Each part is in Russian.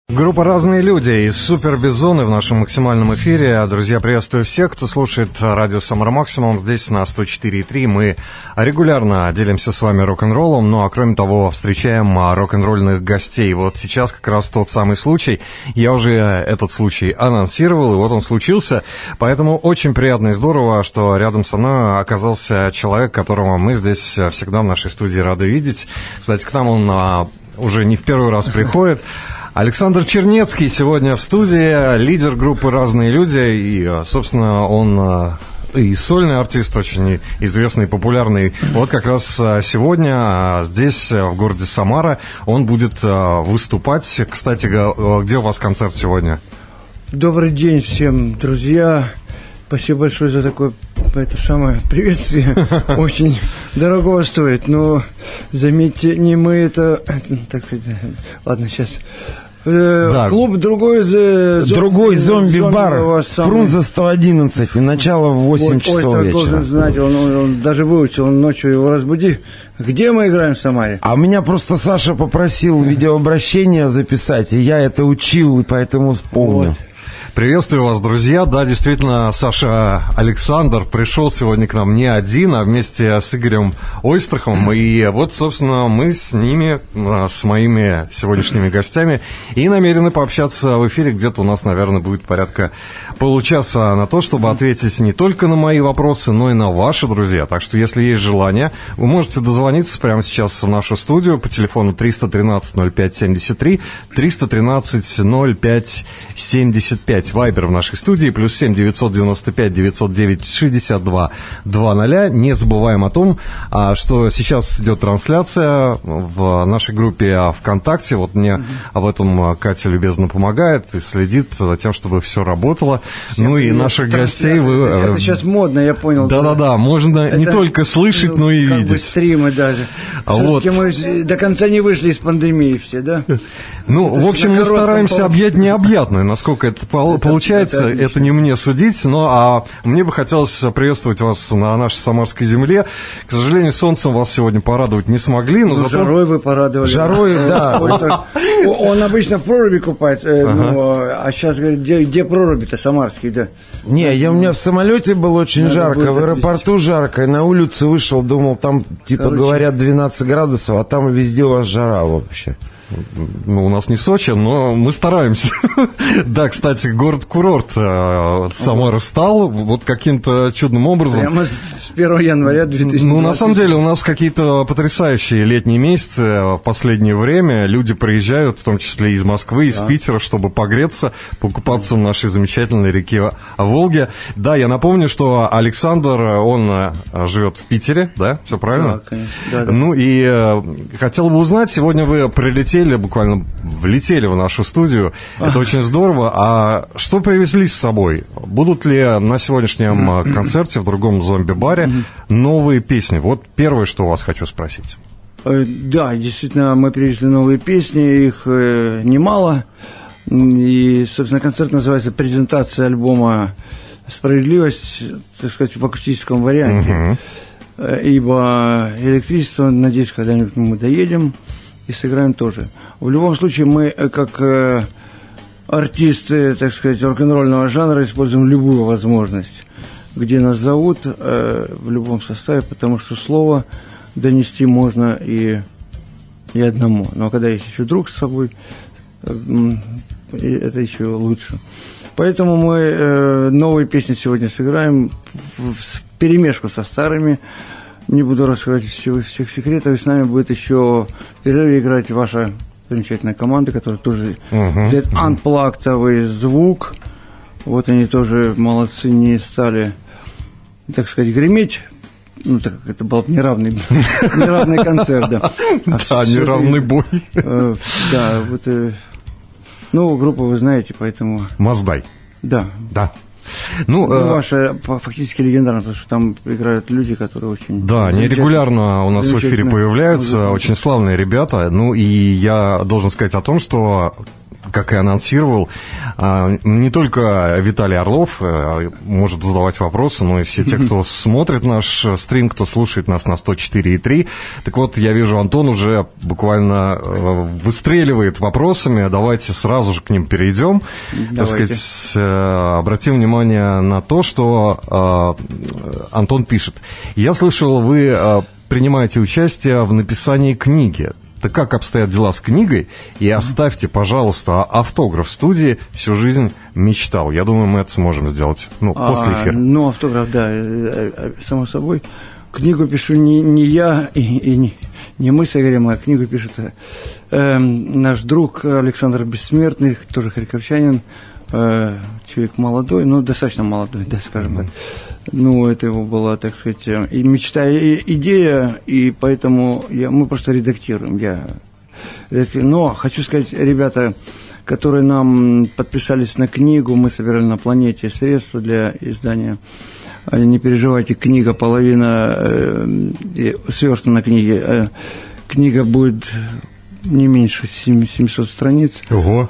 Группа «Разные люди» из «Супер Бизоны» в нашем максимальном эфире. Друзья, приветствую всех, кто слушает радио «Самара Максимум». Здесь на 104.3 мы регулярно делимся с вами рок-н-роллом, ну а кроме того встречаем рок-н-ролльных гостей. Вот сейчас как раз тот самый случай. Я уже этот случай анонсировал, и вот он случился. Поэтому очень приятно и здорово, что рядом со мной оказался человек, которого мы здесь всегда в нашей студии рады видеть. Кстати, к нам он уже не в первый раз приходит. Александр Чернецкий сегодня в студии, лидер группы «Разные люди», и, собственно, он и сольный артист, очень известный, популярный. Вот как раз сегодня здесь, в городе Самара, он будет выступать. Кстати, где у вас концерт сегодня? Добрый день всем, друзья. Спасибо большое за такое приветствие. Очень дорого стоит. Но, заметьте, не мы это... Так сказать, ладно, сейчас... Да. Клуб другой зомби-бар Фрунзе 111, и начало в 8 часов вечера. Должен знать, он даже выучил, он ночью его разбуди. Где мы играем в Самаре? А меня просто Саша попросил видеообращение записать, и я это учил, и поэтому вспомнил. Вот. Приветствую вас, друзья. Да, действительно, Саша Александр пришел сегодня к нам не один, а вместе с Игорем Ойстрахом. И вот, собственно, мы с ними, с моими сегодняшними гостями, и намерены пообщаться в эфире. Где-то у нас, наверное, будет порядка получаса на то, чтобы ответить не только на мои вопросы, но и на ваши, друзья. Так что, если есть желание, вы можете дозвониться прямо сейчас в нашу студию по телефону 313-05-73, 313-05-75. Вайбер в нашей студии, +7 995 909 62 00. Не забываем о том, что сейчас идет трансляция в нашей группе ВКонтакте. Вот мне в этом Катя любезно помогает и следит за тем, чтобы все работало. Ну и наших гостей вы... Это сейчас модно, я понял. Да-да-да, можно это не только слышать, но и видеть. Как бы стримы даже. Все-таки мы до конца не вышли из пандемии все, да? Ну, в общем, мы стараемся объять необъятное, насколько это получается, это не мне судить, но мне бы хотелось приветствовать вас на нашей самарской земле. К сожалению, солнцем вас сегодня порадовать не смогли, но зато... Жарой вы порадовали. Жарой, да. Он обычно в проруби купается, а сейчас говорит, где проруби-то самарские, да? Не, у меня в самолете было очень жарко, в аэропорту жарко, и на улицу вышел, думал, там, говорят, 12 градусов, а там везде у вас жара вообще. Ну, у нас не Сочи, но мы стараемся. Да, кстати, город-курорт Самара стал вот каким-то чудным образом. Прямо с 1 января 2020. Ну, на самом деле, у нас какие-то потрясающие летние месяцы в последнее время. Люди приезжают, в том числе из Москвы, из Питера, чтобы погреться, покупаться в нашей замечательной реке Волге. Да, я напомню, что Александр, он живет в Питере, да? Все правильно? Да, конечно. Да. Ну, и хотел бы узнать, сегодня вы прилетели, буквально влетели в нашу студию. Это очень здорово. А что привезли с собой? Будут ли на сегодняшнем концерте в другом зомби-баре новые песни? Вот первое, что у вас хочу спросить. Да, действительно, мы привезли новые песни, их немало. И, собственно, концерт называется «Презентация альбома «Справедливость», так сказать, в акустическом варианте. Ибо электричество, надеюсь, когда-нибудь мы доедем и сыграем тоже. В любом случае, мы, как артисты, так сказать, рок-н-ролльного жанра, используем любую возможность, где нас зовут, в любом составе, потому что слово донести можно и одному. Но когда есть еще друг с собой, это еще лучше. Поэтому мы новые песни сегодня сыграем в перемешку со старыми. Не буду рассказывать всех секретов, и с нами будет еще в перерыве играть ваша замечательная команда, которая тоже сделает анплагтовый звук. Вот они тоже молодцы, не стали, так сказать, греметь. Ну, так как это был неравный концерт, да. Да, неравный бой. Да, вот, ну, группу вы знаете, поэтому... Маздай. Да. Ну, ваша фактически легендарная, потому что там играют люди, которые очень... Да, они регулярно у нас в эфире появляются, очень славные ребята. Ну, и я должен сказать о том, что как и анонсировал, не только Виталий Орлов может задавать вопросы, но и все те, кто смотрит наш стрим, кто слушает нас на 104.3. Так вот, я вижу, Антон уже буквально выстреливает вопросами. Давайте сразу же к ним перейдем. Давайте. Так сказать, обратим внимание на то, что Антон пишет. Я слышал, вы принимаете участие в написании книги. Так как обстоят дела с книгой? И оставьте, пожалуйста, автограф в студии. Всю жизнь мечтал. Я думаю, мы это сможем сделать после эфира. Ну, автограф, да, само собой. Книгу пишу не я и не мы с Игорем, а книгу пишет наш друг Александр Бессмертный, тоже харьковчанин, человек молодой, достаточно молодой, да, скажем так. Это его была, так сказать, и мечта, и идея, и поэтому мы просто редактируем. Но хочу сказать, ребята, которые нам подписались на книгу, мы собирали на планете средства для издания. Не переживайте, книга, половина сверстана книги. Книга будет не меньше 700 страниц. Ого!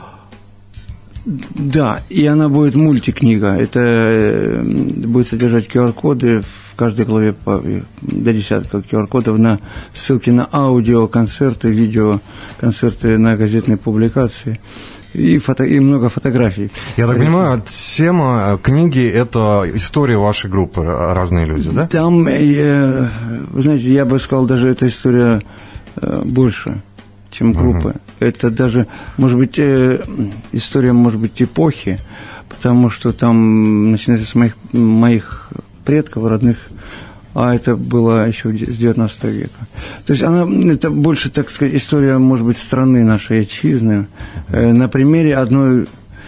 Да, и она будет мультикнига. Это будет содержать QR-коды в каждой главе до десятка QR-кодов на ссылки на аудио, концерты, видео, концерты на газетные публикации. И много фотографий. Я так понимаю, тема книги – это история вашей группы «Разные люди», да? Там, вы знаете, я бы сказал, даже эта история больше, чем группы. Это даже, может быть, история, может быть, эпохи, потому что там начинается с моих предков, родных, а это было еще с 19 века. То есть это больше, так сказать, история, может быть, страны нашей отчизны. На примере одной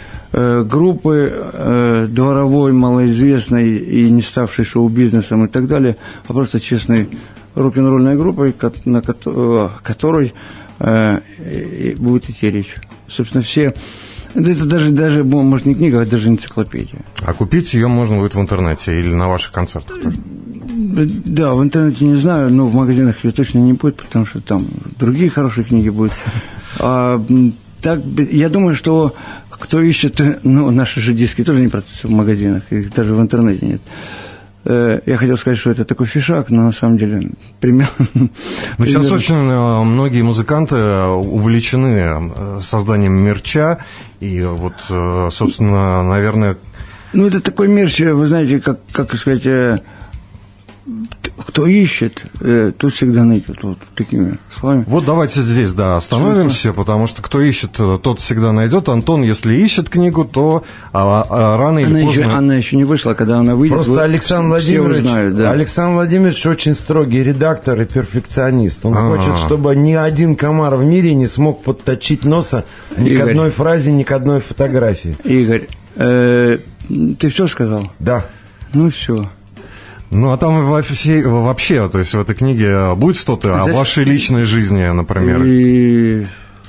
группы, дворовой, малоизвестной и не ставшей шоу-бизнесом и так далее, а просто честной рок-н-ролльной группой, на которой будет идти речь. Собственно, все... Это даже, может, не книга, а даже энциклопедия. А купить ее можно будет в интернете или на ваших концертах тоже? Да, в интернете не знаю, но в магазинах ее точно не будет, потому что там другие хорошие книги будут. Так, я думаю, что кто ищет, наши же диски тоже не продаются в магазинах, их даже в интернете нет. Я хотел сказать, что это такой фишак, но на самом деле примерно... Сейчас очень многие музыканты увлечены созданием мерча, и вот, собственно, наверное... это такой мерч, вы знаете, как сказать... Кто ищет, тот всегда найдет. Вот такими словами. Вот давайте здесь, остановимся, потому что кто ищет, тот всегда найдет. Антон, если ищет книгу, то рано или поздно... Она еще не вышла, когда она выйдет. Просто Александр Владимирович очень строгий редактор и перфекционист. Он хочет, чтобы ни один комар в мире не смог подточить носа ни к одной фразе, ни к одной фотографии. Игорь, ты все сказал? Да. Все. А там вообще, то есть в этой книге будет что-то о вашей личной жизни, например?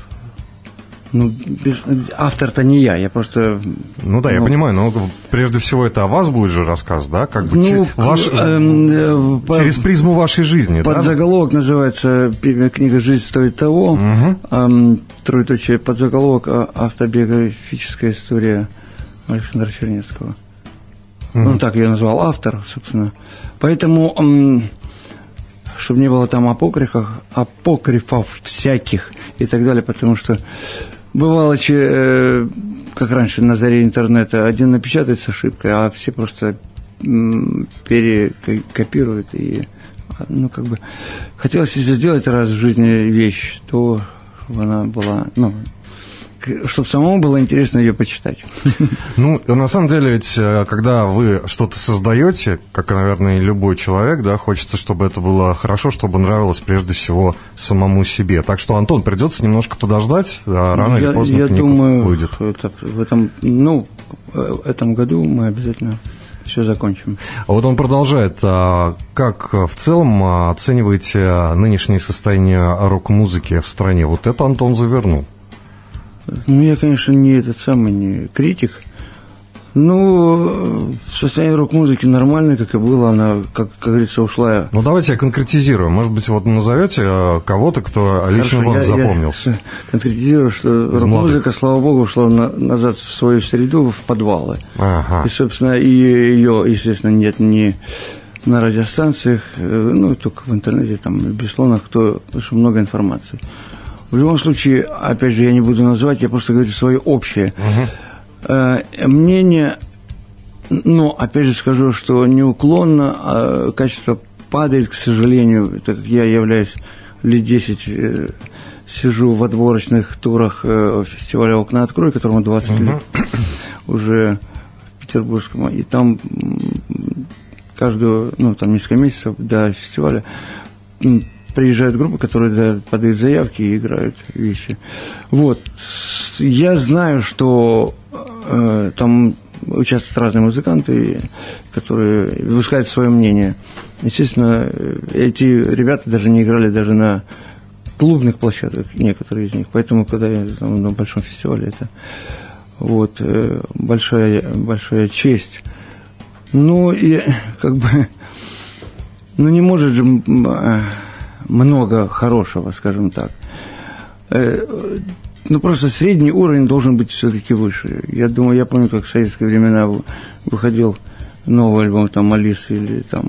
Автор-то не я просто... я понимаю, но прежде всего это о вас будет же рассказ, да? Через призму вашей жизни, да? Подзаголовок называется «Книга «Жизнь стоит того». Троеточие подзаголовок «Автобиографическая история Александра Чернецкого». Так ее назвал автор, собственно. Поэтому, чтобы не было там апокрифов всяких и так далее, потому что бывало, как раньше на заре интернета, один напечатает с ошибкой, а все просто перекопируют. И, хотелось, если сделать раз в жизни вещь, то она была, чтобы самому было интересно ее почитать. На самом деле, ведь, когда вы что-то создаете, как, наверное, и любой человек, хочется, чтобы это было хорошо, чтобы нравилось прежде всего самому себе. Так что, Антон, придется немножко подождать, рано или поздно книга выйдет. Я думаю, в этом году мы обязательно все закончим. А вот он продолжает. Как в целом оцениваете нынешнее состояние рок-музыки в стране? Вот это Антон завернул. Я, конечно, не критик, Ну, состояние рок-музыки нормальное, как и было, она, как говорится, ушла. Ну, давайте я конкретизирую. Может быть, вот назовете кого-то, кто лично вам запомнился. Я конкретизирую, что рок-музыка, слава богу, ушла назад в свою среду, в подвалы. Ага. И, собственно, и ее, естественно, нет ни на радиостанциях, ну, только в интернете, там, в Беслонах, потому что много информации. В любом случае, опять же, я не буду называть, я просто говорю свое общее. Мнение, но, опять же, скажу, что неуклонно качество падает, к сожалению, так как я являюсь лет 10, сижу в отборочных турах фестиваля «Окна открой», которому 20 лет уже в Петербургском, и там каждую, ну, там несколько месяцев до фестиваля приезжают группы, которые подают заявки и играют вещи. Вот. Я знаю, что там участвуют разные музыканты, которые высказывают свое мнение. Естественно, эти ребята даже не играли даже на клубных площадках, некоторые из них. Поэтому, когда я там, на большом фестивале, это вот большая честь. Ну, и как бы, ну, не может же много хорошего, скажем так. Ну, просто средний уровень должен быть все-таки выше. Я думаю, я помню, как в советские времена выходил новый альбом, там, Алисы или там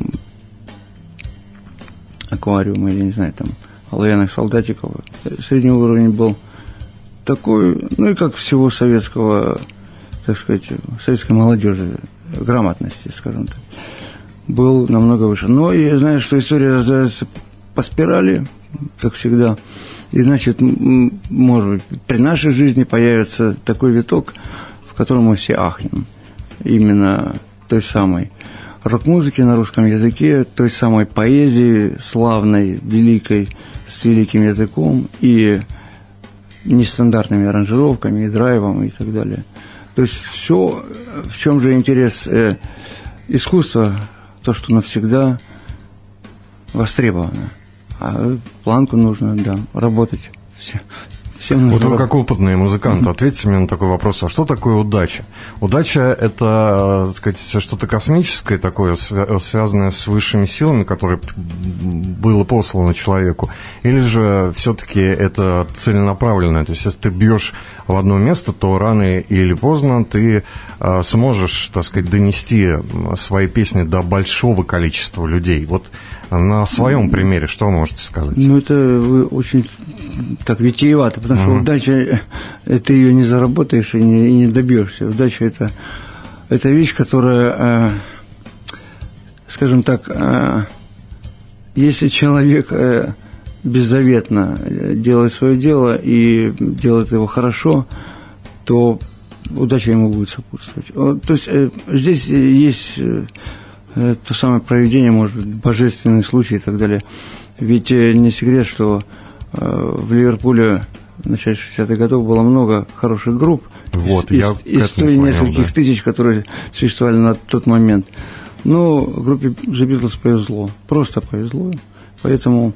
Аквариум, или, не знаю, там, Оловянных солдатиков. Средний уровень был такой, ну, и как всего советского, так сказать, советской молодежи, грамотности, скажем так, был намного выше. Но я знаю, что история развивается по спирали, как всегда. И, значит, может быть, при нашей жизни появится такой виток, в котором мы все ахнем. Именно той самой рок-музыки на русском языке, той самой поэзии славной, великой, с великим языком и нестандартными аранжировками, и драйвом, и так далее. То есть все, в чем же интерес искусства, то, что навсегда востребовано. А планку нужно, да, работать. Всем вот вы, как опытный музыкант, ответьте мне на такой вопрос. А что такое удача? Удача – это, так сказать, что-то космическое такое, связанное с высшими силами, которое было послано человеку? Или же все-таки это целенаправленное? То есть, если ты бьешь в одно место, то рано или поздно ты сможешь, так сказать, донести свои песни до большого количества людей. Вот на своем примере что можете сказать? Ну, это вы очень так витиевато, потому что удача, ты ее не заработаешь и не добьешься. Удача – это вещь, которая, скажем так, если человек беззаветно делает свое дело и делает его хорошо, то удача ему будет сопутствовать. То есть здесь есть то самое провидение, может быть, божественный случай и так далее. Ведь не секрет, что в Ливерпуле в начале 60-х годов было много хороших групп. Вот, из той нескольких тысяч, которые существовали на тот момент. Но группе The Beatles повезло. Просто повезло. Поэтому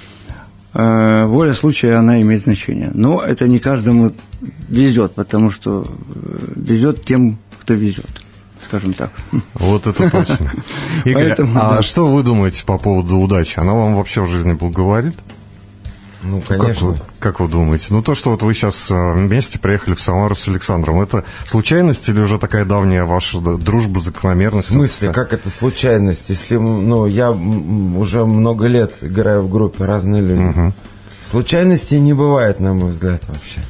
воля случая, она имеет значение. Но это не каждому везет, потому что везет тем, кто везет. Скажем так. Вот это точно. Игорь, поэтому, а что вы думаете по поводу удачи? Она вам вообще в жизни благоволит? Ну, конечно. Как вы думаете? Ну, то, что вот вы сейчас вместе приехали в Самару с Александром, это случайность или уже такая давняя ваша дружба, закономерность? В смысле, как это случайность? Если, ну, я уже много лет играю в группе «Разные люди». Случайностей не бывает, на мой взгляд, вообще.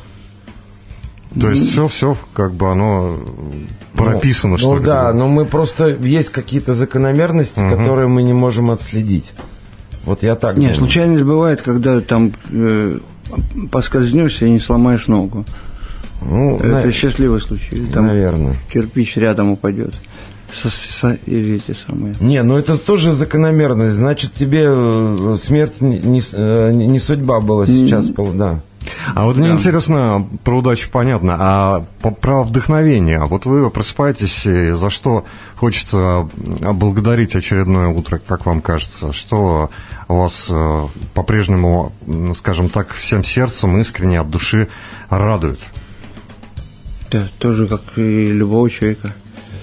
То есть все как бы оно прописано, что ли? Ну да, но мы просто есть какие-то закономерности, которые мы не можем отследить. Вот я так думаю. Нет, случайность бывает, когда там поскользнешься и не сломаешь ногу. Ну, это счастливый случай. Там наверное. Кирпич рядом упадет. Или эти самые. Не, ну это тоже закономерность. Значит, тебе смерть не судьба была сейчас. Да. А вот мне интересно, про удачу понятно, а про вдохновение. Вот вы просыпаетесь, и за что хочется благодарить очередное утро, как вам кажется? Что вас по-прежнему, скажем так, всем сердцем, искренне, от души радует? Да, тоже как и любого человека.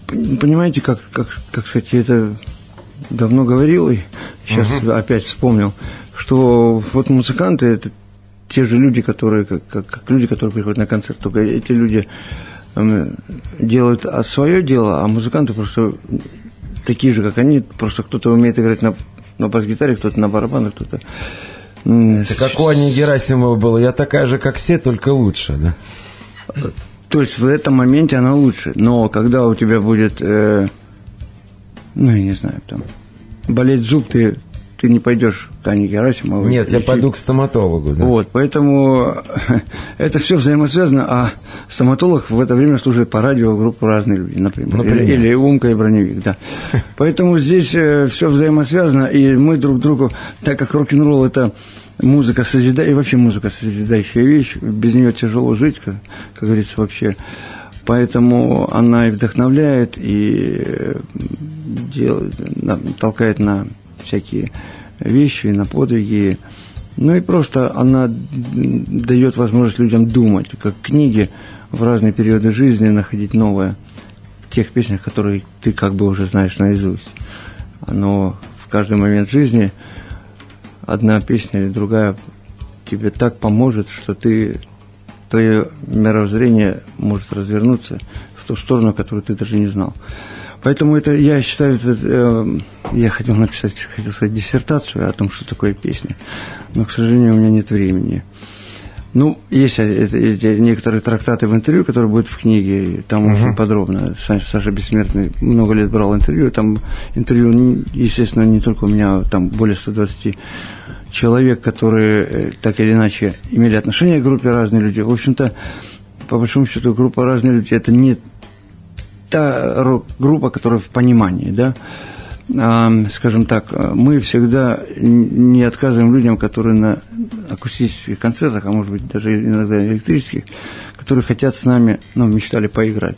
понимаете, как сказать, я это давно говорил, и сейчас опять вспомнил, что вот музыканты – это те же люди, которые, как люди, которые приходят на концерт, только эти люди делают свое дело, а музыканты просто такие же, как они, просто кто-то умеет играть на бас-гитаре, кто-то на барабанах, кто-то... Это как у Ани Герасимова было, я такая же, как все, только лучше, да? То есть в этом моменте она лучше, но когда у тебя будет, я не знаю, там, болеть зуб, ты не пойдешь к Ане Герасимовой. Нет, я пойду к стоматологу, да. Вот, поэтому это все взаимосвязано, а стоматолог в это время служит по радио группу «Разные люди», например. Или «Умка и броневик», да. Поэтому здесь все взаимосвязано, и мы друг другу, так как рок-н-ролл – это музыка созидающая, и вообще музыка созидающая вещь, без нее тяжело жить, как говорится, вообще. Поэтому она и вдохновляет, и толкает на всякие вещи, на подвиги. Ну и просто она дает возможность людям думать, как книги в разные периоды жизни находить новое в тех песнях, которые ты как бы уже знаешь наизусть. Оно в каждый момент жизни, одна песня или другая тебе так поможет, что твое мировоззрение может развернуться в ту сторону, которую ты даже не знал. Поэтому это, я считаю, я хотел сказать диссертацию о том, что такое песня, но, к сожалению, у меня нет времени. Ну, есть некоторые трактаты в интервью, которые будут в книге, там очень подробно. Саша Бессмертный много лет брал интервью, там интервью, естественно, не только у меня, там более 120 человек, которые так или иначе имели отношение к группе «Разные люди». В общем-то, по большому счету, группа «Разные люди» – это не та рок-группа, которая в понимании, да, скажем так, мы всегда не отказываем людям, которые на акустических концертах, а может быть даже иногда электрических, которые хотят с нами, мечтали поиграть.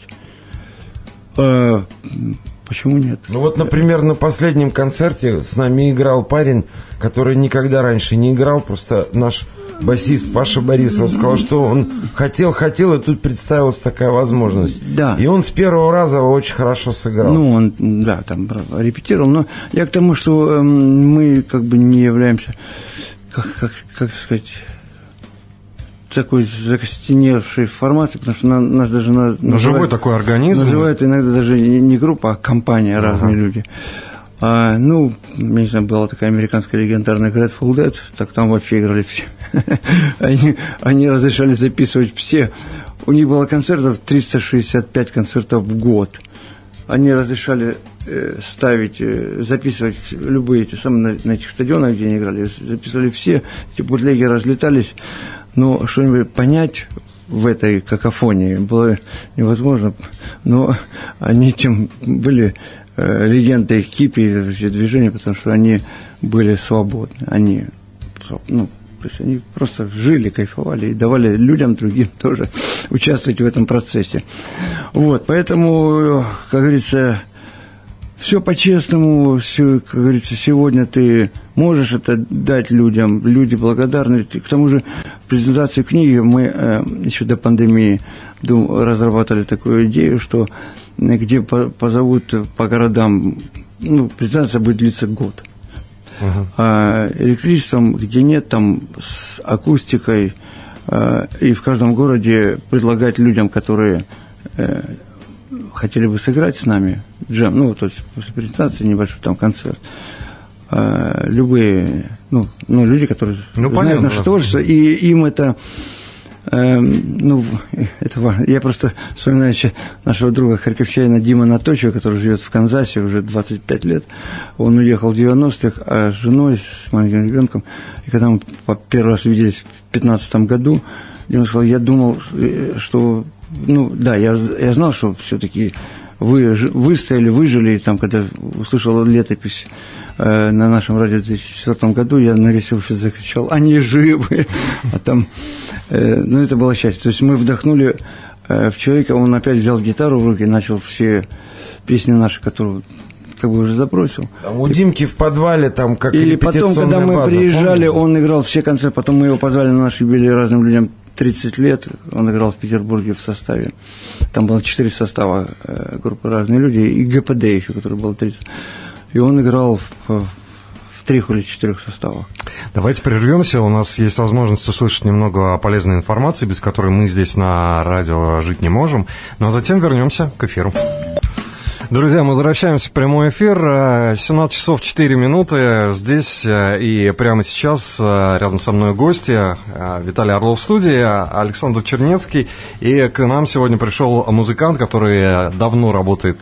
Почему нет? Ну вот, например, на последнем концерте с нами играл парень, который никогда раньше не играл, просто наш басист Паша Борисов сказал, что он хотел, и тут представилась такая возможность. Да. И он с первого раза очень хорошо сыграл. Ну, он, да, там репетировал, но я к тому, что мы как бы не являемся, как сказать, такой закостеневшей формацией, потому что нас даже называют, живой такой организм. Называют иногда даже не группа, а компания, разные люди. Не знаю, была такая американская легендарная Grateful Dead, так там вообще играли все. Они разрешали записывать все. У них было концертов 365 концертов в год. Они разрешали записывать любые эти самые на этих стадионах, где они играли, записывали все, эти бутлеги разлетались, но что-нибудь понять в этой какофонии было невозможно, но они тем были легендой их кипи и движения, потому что они были свободны, они просто жили, кайфовали и давали людям другим тоже участвовать в этом процессе. Вот, поэтому, как говорится, все по-честному, все, как говорится, сегодня ты можешь это дать людям, люди благодарны. К тому же, в презентации книги мы еще до пандемии разрабатывали такую идею, что где позовут по городам, презентация будет длиться год. А электричеством, где нет, там с акустикой, и в каждом городе предлагать людям, которые хотели бы сыграть с нами джем, то есть после презентации небольшой там концерт, любые, люди, которые знают наше творчество, и им это важно. Я просто вспоминаю нашего друга харьковчанина Дима Наточева, который живет в Канзасе уже 25 лет. Он уехал в 90-х, а с женой, с маленьким ребенком. И когда мы первый раз увиделись в 2015 году, Дима сказал, я думал, что... я знал, что все-таки вы выстояли, выжили. Там, когда услышал летопись на нашем радио в 2004 году, я на весь офис закричал, они живы. А там... это было счастье. То есть мы вдохнули в человека, он опять взял гитару в руки и начал все песни наши, которые как бы уже забросил. Там у Димки в подвале, как и потом, когда мы приезжали, помните? Он играл все концерты, потом мы его позвали на наш юбилей разным людям 30 лет он играл в Петербурге в составе. Там было 4 состава группы «Разные люди», и ГПД еще, который был 30. И он играл в 3 или 4 составах. Давайте прервемся. У нас есть возможность услышать немного полезной информации, без которой мы здесь на радио жить не можем. Ну а затем вернемся к эфиру. Друзья, мы возвращаемся в прямой эфир. 17 часов 4 минуты. Здесь и прямо сейчас рядом со мной гости. Виталий Орлов в студии, Александр Чернецкий. И к нам сегодня пришел музыкант, который давно работает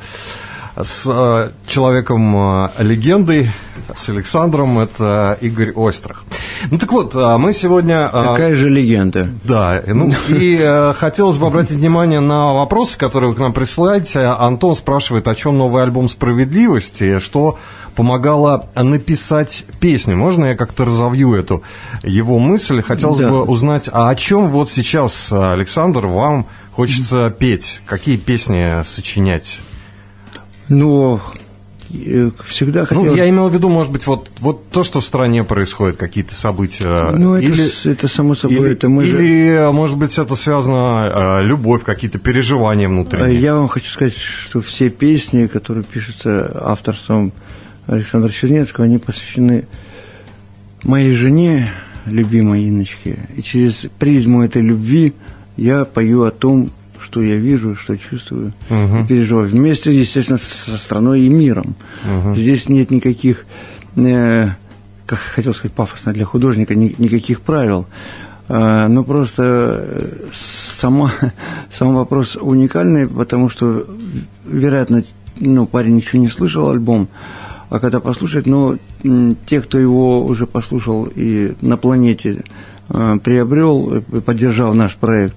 с человеком-легендой, с Александром. Это Игорь Ойстрах. Ну так вот, мы сегодня... Такая же легенда. Да, ну и хотелось бы обратить внимание на вопросы, которые вы к нам присылаете. Антон спрашивает, о чем новый альбом «Справедливости», что помогало написать песню. Можно я как-то разовью эту его мысль? Хотелось бы узнать, а о чем вот сейчас, Александр, вам хочется петь? Какие песни сочинять? Ну, всегда хотел... Ну, я имел в виду, может быть, вот то, что в стране происходит, какие-то события. Ну, это само собой, это мы или, может быть, это связано любовь, какие-то переживания внутренние. Я вам хочу сказать, что все песни, которые пишутся авторством Александра Чернецкого, они посвящены моей жене, любимой Инночке. И через призму этой любви я пою о том, что я вижу, что чувствую и переживаю. Вместе, естественно, со страной и миром. Здесь нет никаких, как хотел сказать пафосно для художника, никаких правил. Но просто сам вопрос уникальный, потому что, вероятно, парень еще не слышал альбом, а когда послушает, те, кто его уже послушал и на планете приобрел, поддержал наш проект,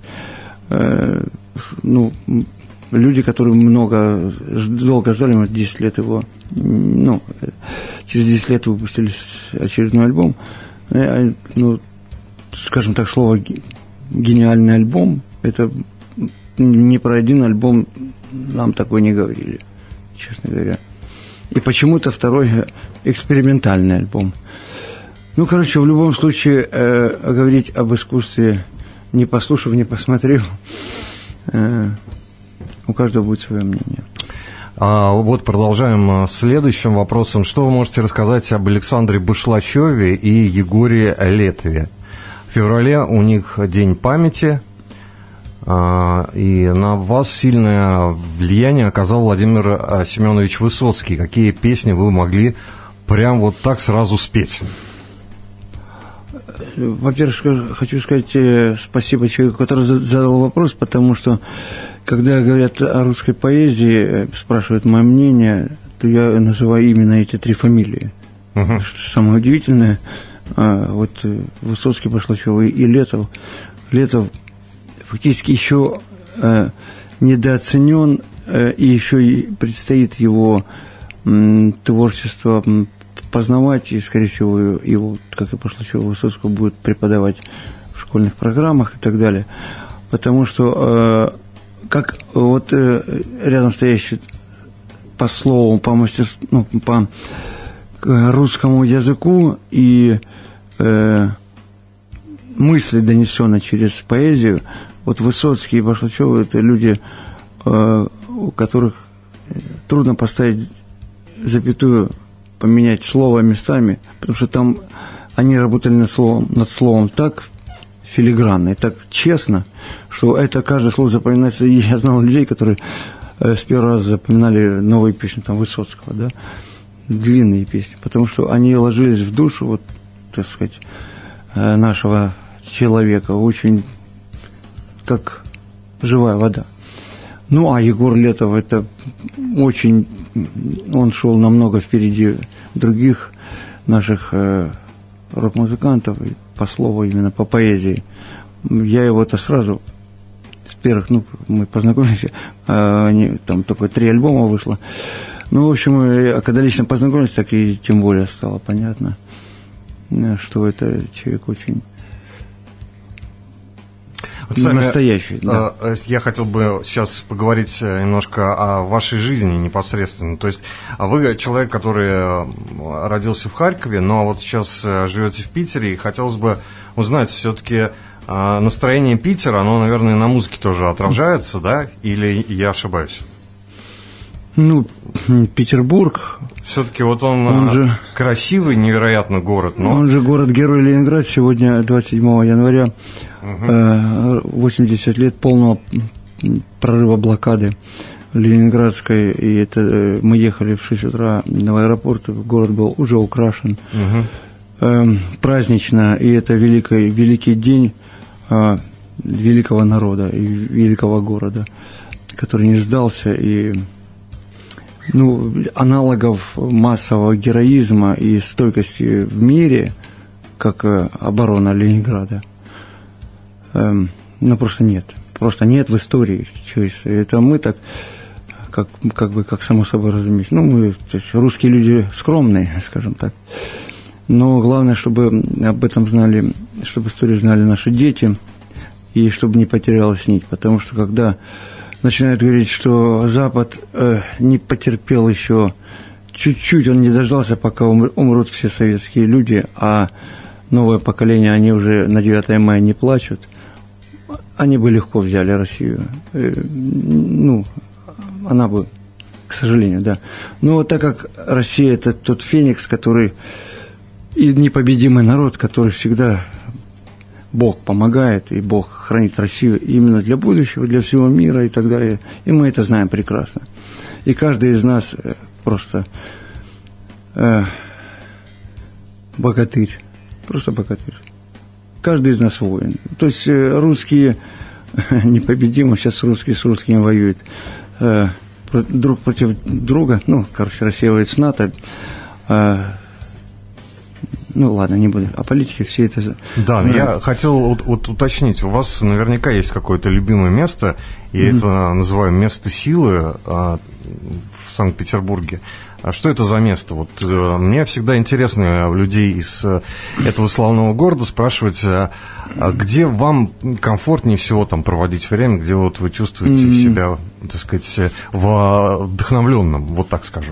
люди, которые долго ждали, мы 10 лет его, через 10 лет выпустили очередной альбом, скажем так, слово «гениальный альбом», это ни про один альбом нам такой не говорили, честно говоря. И почему-то второй экспериментальный альбом. В любом случае, говорить об искусстве, не послушав, не посмотрев, у каждого будет свое мнение. Вот продолжаем следующим вопросом. Что вы можете рассказать об Александре Башлачеве и Егоре Летове? В феврале у них День памяти, и на вас сильное влияние оказал Владимир Семенович Высоцкий. Какие песни вы могли прям вот так сразу спеть? Во-первых, хочу сказать спасибо человеку, который задал вопрос, потому что, когда говорят о русской поэзии, спрашивают мое мнение, то я называю именно эти 3 фамилии. Что самое удивительное, вот Высоцкий, Башлачев и Летов. Летов фактически еще недооценен, и еще и предстоит его творчество познавать, и, скорее всего, его, как и Башлачева, Высоцкого будет преподавать в школьных программах и так далее. Потому что, как вот рядом стоящий по слову, по мастерству, по русскому языку и мысли, донесенные через поэзию, вот Высоцкий и Башлачев – это люди, у которых трудно поставить запятую, поменять слово местами, потому что там они работали над словом так филигранно и так честно, что это каждое слово запоминается. И я знал людей, которые с первого раза запоминали новые песни там Высоцкого, да, длинные песни, потому что они ложились в душу, вот, так сказать, нашего человека, очень как живая вода. А Егор Летов, это очень... Он шел намного впереди других наших рок-музыкантов, по слову, именно по поэзии. Я его-то сразу, с первых, мы познакомились, там только 3 альбома вышло. В общем, когда лично познакомились, так и тем более стало понятно, что это человек очень... Вот сами, настоящий, да. Я хотел бы сейчас поговорить немножко о вашей жизни непосредственно. То есть вы человек, который родился в Харькове, но вот сейчас живете в Питере, и хотелось бы узнать все-таки, настроение Питера, оно, наверное, на музыке тоже отражается, да? Или я ошибаюсь? Ну, Петербург... Все-таки вот он же красивый, невероятно город, но... Он же город-герой Ленинград. Сегодня, 27 января, 80 лет полного прорыва блокады Ленинградской. И это мы ехали в 6 утра в аэропорт, город был уже украшен празднично. И это великий день великого народа и великого города, который не сдался. И аналогов массового героизма и стойкости в мире, как оборона Ленинграда, просто нет. Просто нет в истории. Это мы так, как само собой разумеется. Мы, русские люди скромные, скажем так. Но главное, чтобы об этом знали, чтобы историю знали наши дети, и чтобы не потерялась нить. Потому что когда начинают говорить, что Запад не потерпел еще чуть-чуть, он не дождался, пока умрут все советские люди, а новое поколение, они уже на 9 мая не плачут, они бы легко взяли Россию. Она бы, к сожалению, да. Но вот так как Россия – это тот феникс, который и непобедимый народ, который всегда... Бог помогает, и Бог хранит Россию именно для будущего, для всего мира и так далее. И мы это знаем прекрасно. И каждый из нас просто богатырь. Просто богатырь. Каждый из нас воин. То есть русские непобедимы, сейчас русские с русскими воюют. Друг против друга, Россия воюет с НАТО. Ладно, не буду. О политике все это... Да, я хотел уточнить. У вас наверняка есть какое-то любимое место, и это называем место силы в Санкт-Петербурге. А что это за место? Вот мне всегда интересно у людей из этого славного города спрашивать, где вам комфортнее всего там проводить время, где вот вы чувствуете себя, так сказать, вдохновленным, вот так скажем.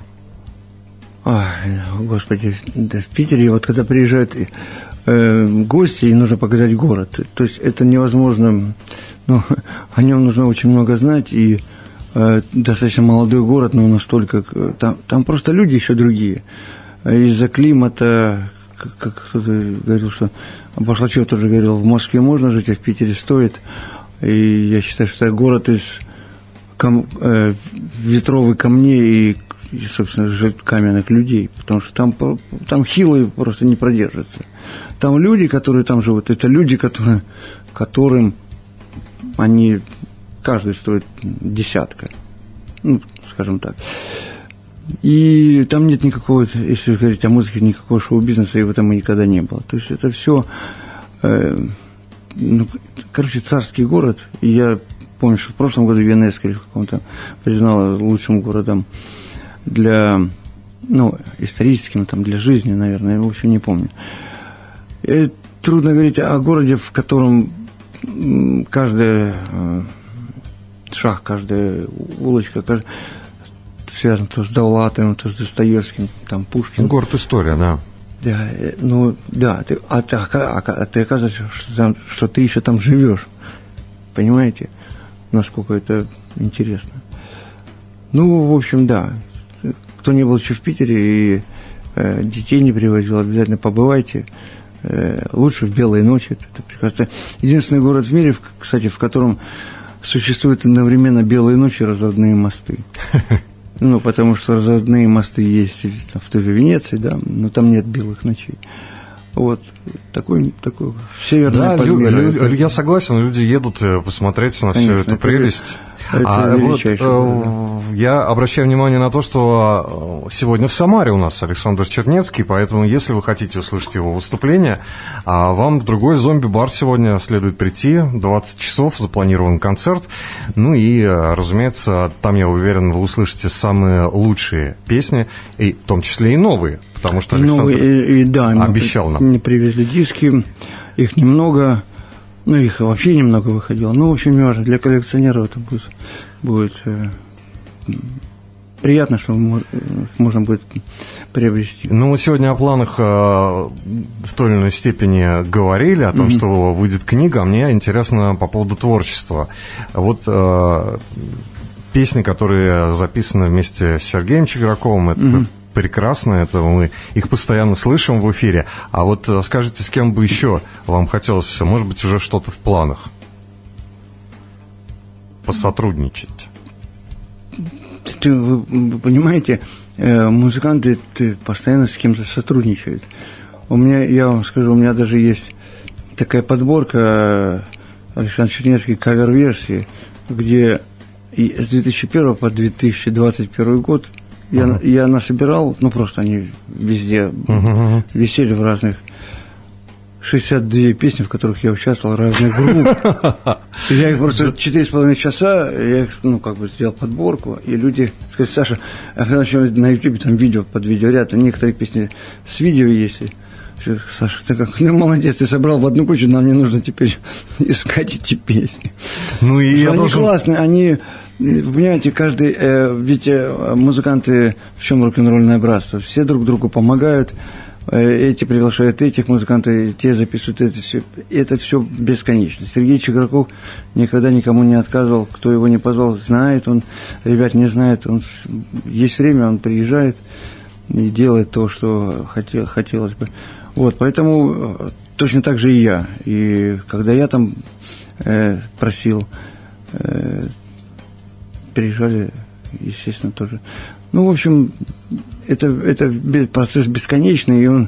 Господи, да, в Питере, вот когда приезжают гости, и нужно показать город. То есть это невозможно, о нем нужно очень много знать, и достаточно молодой город, но настолько... Там просто люди еще другие. Из-за климата, как кто-то говорил, что... Башлачев тоже говорил, в Москве можно жить, а в Питере стоит. И я считаю, что это город из ветровых камней и, собственно, каменных людей, потому что там хилые просто не продержатся. Там люди, которые там живут, это люди, которым они, каждый стоит десятка, скажем так. И там нет никакого, если говорить о музыке, никакого шоу-бизнеса, и в этом и никогда не было. То есть это все, царский город. И я помню, что в прошлом году ЮНЕСКО или в каком-то признала лучшим городом для, историческим, для жизни, наверное, я вообще не помню. И трудно говорить о городе, в котором каждый шаг, каждая улочка, связан то с Довлатовым, то с Достоевским, там Пушкин. Город история, да. Да, ты оказывается, что ты еще там живешь. Понимаете, насколько это интересно. В общем, да. Кто не был еще в Питере и детей не привозил, обязательно побывайте. Лучше в белые ночи. Это прекрасно. Единственный город в мире, кстати, в котором существуют одновременно белые ночи и разводные мосты. Потому что разводные мосты есть в той же Венеции, да, но там нет белых ночей. Вот такой северный подмир. Я согласен, люди едут посмотреть на всю эту прелесть. Я обращаю внимание на то, что сегодня в Самаре у нас Александр Чернецкий, поэтому, если вы хотите услышать его выступление, вам в другой зомби-бар сегодня следует прийти, 20 часов, запланирован концерт, и, разумеется, там, я уверен, вы услышите самые лучшие песни, и в том числе и новые, потому что Александр обещал нам. Мы привезли диски, их немного. Их вообще немного выходило. В общем, не важно, для коллекционеров это будет приятно, что можно будет приобрести. Ну, мы сегодня о планах в той или иной степени говорили, о том, что выйдет книга, а мне интересно по поводу творчества. Вот песни, которые записаны вместе с Сергеем Чиграковым, это прекрасно, это мы их постоянно слышим в эфире. А вот скажите, с кем бы еще вам хотелось, может быть, уже что-то в планах посотрудничать? Вы понимаете, музыканты постоянно с кем-то сотрудничают. Я вам скажу, у меня даже есть такая подборка Александра Чернецкой кавер-версии, где с 2001 по 2021 год я насобирал, просто они везде висели в разных 62 песни, в которых я участвовал, разных групп. Я их просто 4,5 часа, я их, сделал подборку, и люди сказали: Саша, а когда на Ютубе там видео под видеоряд, некоторые песни с видео есть. Саша, ты как, молодец, ты собрал в одну кучу, нам не нужно теперь искать эти песни. Они классные, они, вы понимаете, каждый, ведь музыканты, в чем рок-н-ролльное братство, все друг другу помогают, эти приглашают этих музыкантов, те записывают это все бесконечно. Сергей Чиграков никогда никому не отказывал, кто его не позвал, знает он, ребят не знает, есть время, он приезжает и делает то, что хотелось бы. Поэтому точно так же и я. И когда я там просил, приезжали, естественно, тоже. В общем, это процесс бесконечный, и он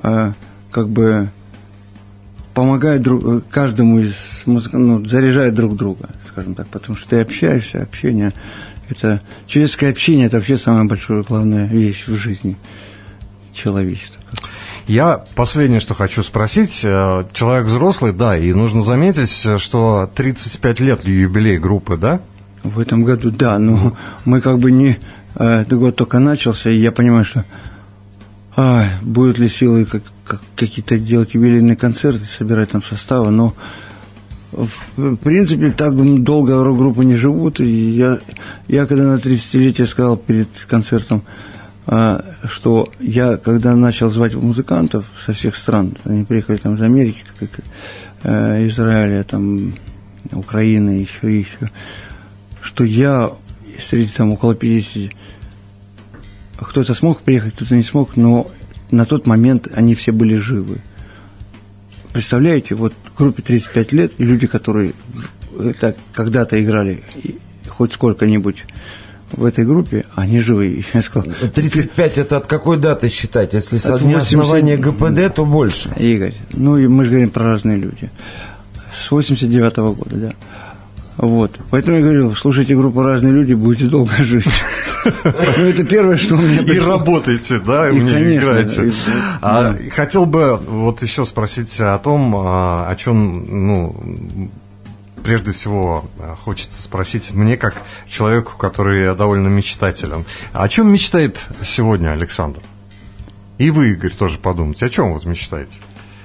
помогает каждому из музыкантов, заряжает друг друга, скажем так, потому что ты общаешься, общение, это человеческое общение, это вообще самая большая, главная вещь в жизни человечества. Я последнее, что хочу спросить. Человек взрослый, да, и нужно заметить, что 35 лет юбилей группы, да? В этом году, да, но мы не... Этот год только начался, и я понимаю, что будут ли силы какие-то делать юбилейные концерты, собирать там составы, но в принципе так долго рок-группы не живут, и я когда на 30-летие сказал перед концертом, что я, когда начал звать музыкантов со всех стран, они приехали там из Америки, Израиля, там, Украины, еще, что я среди там около 50, кто-то смог приехать, кто-то не смог, но на тот момент они все были живы. Представляете, группе 35 лет, и люди, которые когда-то играли хоть сколько-нибудь в этой группе, они живы. Я сказал, 35 это от какой даты считать? Если с дня основания ГПД, то больше. Игорь, и мы же говорим про разные люди. С 89-го года, да. Поэтому я говорил, слушайте группу «Разные люди», будете долго жить. Это первое, что у меня... И работаете, да, и мне играете. Хотел бы еще спросить о том, о чем, прежде всего, хочется спросить мне, как человеку, который довольно мечтателен. О чем мечтает сегодня Александр? И вы, Игорь, тоже подумайте, о чем мечтаете?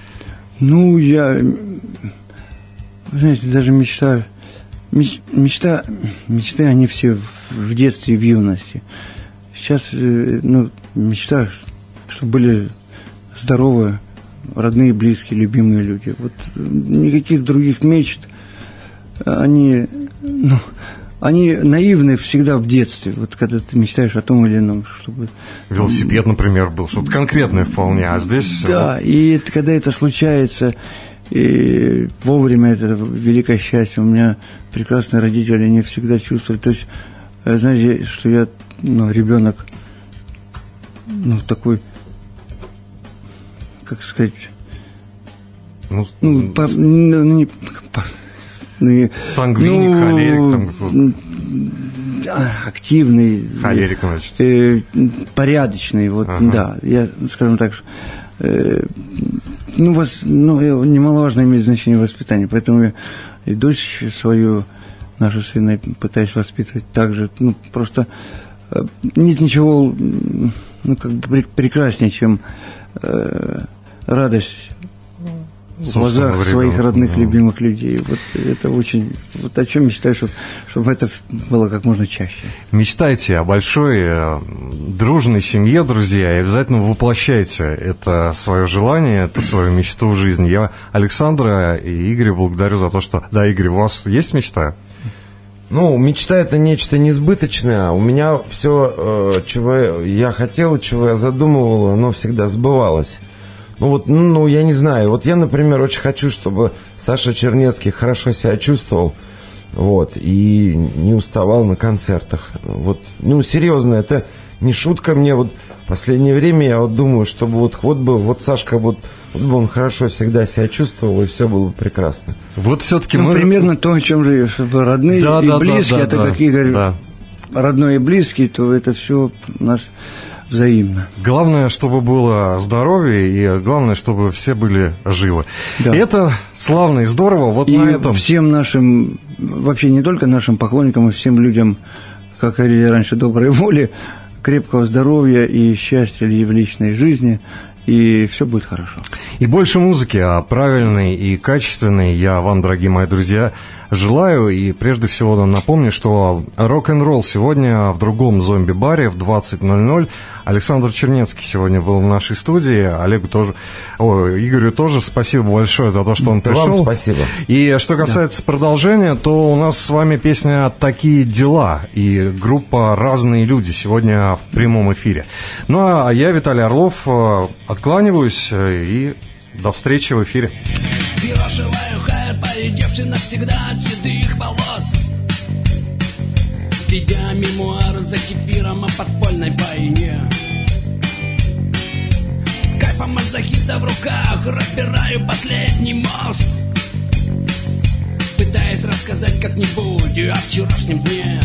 Знаете, даже мечтаю. Мечты, они все в детстве и в юности. Сейчас, мечтаю, чтобы были здоровые, родные, близкие, любимые люди. Никаких других мечт. Они наивны всегда в детстве. Когда ты мечтаешь о том или ином, чтобы... Велосипед, например, был, что-то конкретное вполне, а здесь... Да, и когда это случается... И вовремя это великое счастье. У меня прекрасные родители, они всегда чувствовали. То есть, знаете, что я, ребенок, такой, как сказать, сангвиник, холерик, там, активный, холерик, значит. Порядочный, да, я, скажем так, немаловажно имеет значение воспитание, поэтому я и дочь свою, нашу сына, пытаюсь воспитывать так же, просто нет ничего, прекраснее, чем радость в глазах своих родных, любимых людей. Вот это очень... Вот о чем мечтаю, чтобы это было как можно чаще. Мечтайте о большой, дружной семье, друзья, и обязательно воплощайте это свое желание, это свою мечту в жизни. Я Александра и Игоря благодарю за то, что... Да, Игорь, у вас есть мечта? Ну, мечта — это нечто несбыточное. У меня все, чего я хотел, чего я задумывал, оно всегда сбывалось. Ну, я не знаю. Вот я, например, очень хочу, чтобы Саша Чернецкий хорошо себя чувствовал, вот, и не уставал на концертах. Вот, ну, серьезно, это не шутка мне. Вот в последнее время я вот думаю, чтобы вот Сашка, вот бы он хорошо всегда себя чувствовал, и все было бы прекрасно. Вот все-таки примерно то, о чем живешь, чтобы родные и близкие, это как Игорь, родной и близкий, то это все у нас взаимно. Главное, чтобы было здоровье, и главное, чтобы все были живы. Да. И это славно и здорово. Вот и на этом... всем нашим, вообще не только нашим поклонникам, а всем людям, как говорили раньше, доброй воли, крепкого здоровья и счастья в личной жизни, и все будет хорошо. И больше музыки, а правильной и качественной, я вам, дорогие мои друзья, желаю. И прежде всего напомню, что рок-н-ролл сегодня в другом зомби-баре в 20:00. Александр Чернецкий сегодня был в нашей студии. Олегу тоже, Игорю тоже спасибо большое за то, что он пришел. Вам спасибо. И что касается продолжения, то у нас с вами песня «Такие дела» и группа «Разные люди» сегодня в прямом эфире. Ну, а я, Виталий Орлов, откланиваюсь и до встречи в эфире. Зерошиваю хайр, полетевший навсегда от седых волос, ведя мемуары за кефиром о подпольной войне. С кайфом мазохиста в руках разбираю последний мост, пытаясь рассказать как-нибудь о вчерашнем дне.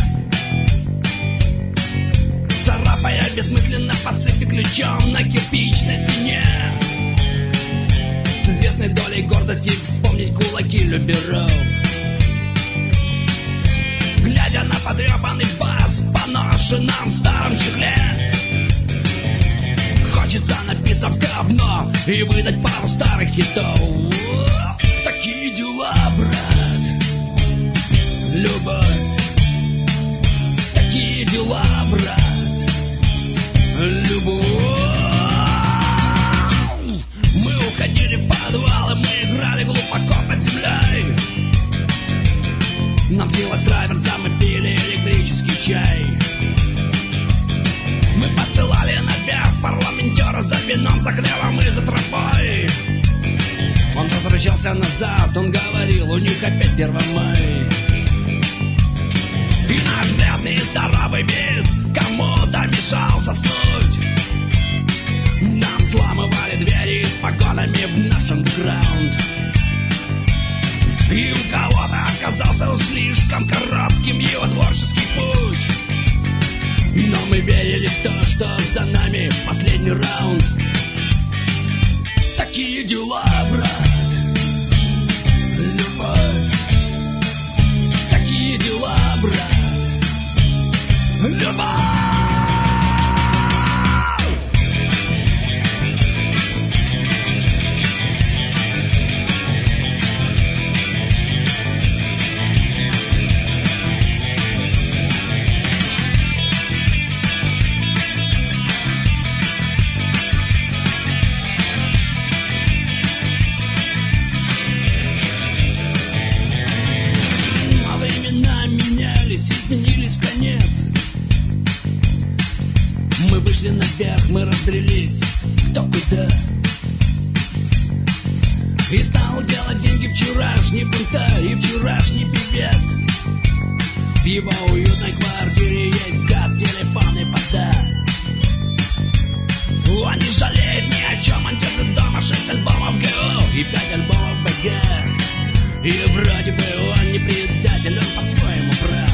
Царапая бессмысленно по цепи ключом на кирпичной стене, с известной долей гордости вспомнить кулаки люберов. Глядя на потрепанный бас в поношенном старом чехле, хочется напиться в говно и выдать пару старых хитов. Такие дела, брат, любовь. Такие дела, брат, любовь. Мы уходили в подвалы, мы играли глубоко под землей. Нам снилось траверса, мы пили электрический чай. Мы посылали наверх парламентера за вином, за хлебом и за травой. Он возвращался назад, он говорил, у них опять 1 мая. И наш бледный и здоровый вид кому-то мешал заснуть. Нам взламывали двери с погонами в наш андеграунд. И у кого-то оказался слишком коротким его творческий путь. Но мы верили в то, что за нами последний раунд. Такие дела, брат, любовь. Такие дела, брат, любовь. Наверх мы раздрелись кто куда, и стал делать деньги вчерашний бунтарь и вчерашний певец. В его уютной квартире есть газ, телефон и вода. Он не жалеет ни о чем, он держит дома 6 альбомов ГО и 5 альбомов БГ. И вроде бы он не предатель, он по-своему прав.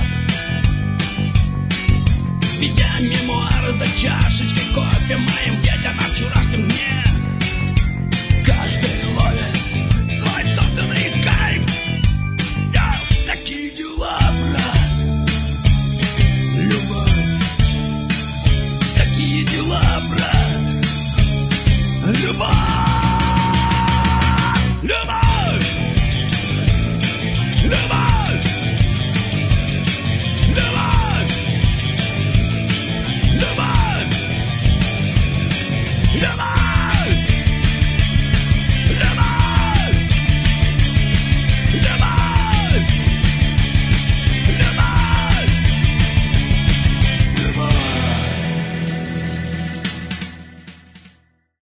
Ведя мемуары за чашечкой кофе моим детям о вчерашнем дне,